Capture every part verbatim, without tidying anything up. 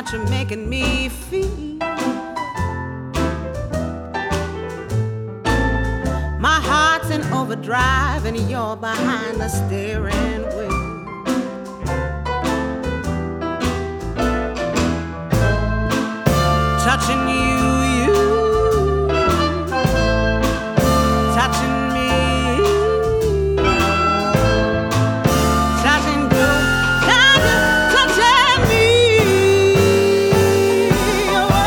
what you're making me feel. My heart's in overdrive and you're behind the steering wheel. Touching you, you, touching me, touching you, touching, touching me. Oh,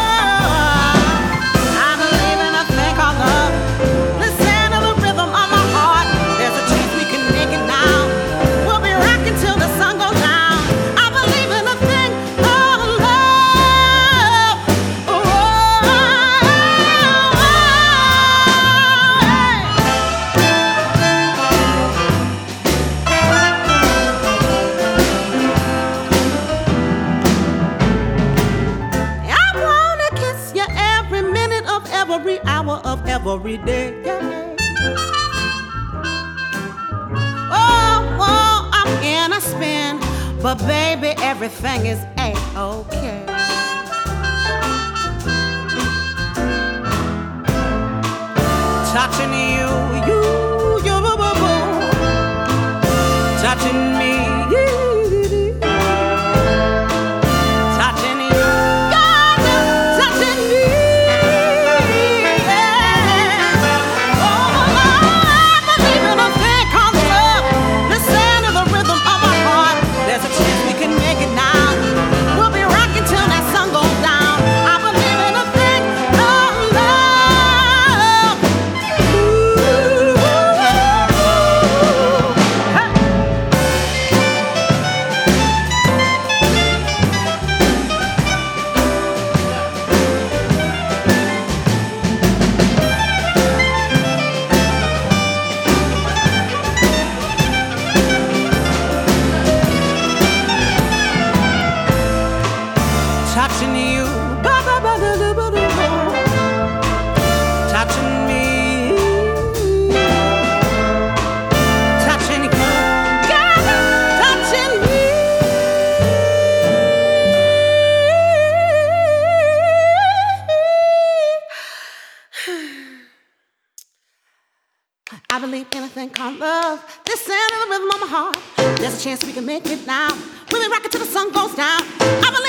I believe in a thing called love. Listen to the rhythm of my heart. There's a chance we can make it now. We'll be rocking till the sun goes down. I believe in a thing called love. Oh, I wanna kiss you every minute of every hour of every day. Oh, oh, I'm in a spin, but baby, everything is A-okay. Touching you, you, you, boo, boo, boo. Touching me, you, touching you, God, touching me. Yeah. Oh, I believe in a thing called love. Listen to the rhythm of my heart. There's a chance we can make it now. We'll be rocking till that sun goes down. I believe in a thing called love. Ooh, hey. Touching you, ba ba ba da da ba da ba. Touching me, touching you, God, touching me. I believe in a thing called love. Listen to the rhythm of my heart. There's a chance we can make it now. We'll be rocking till the sun goes down. I believe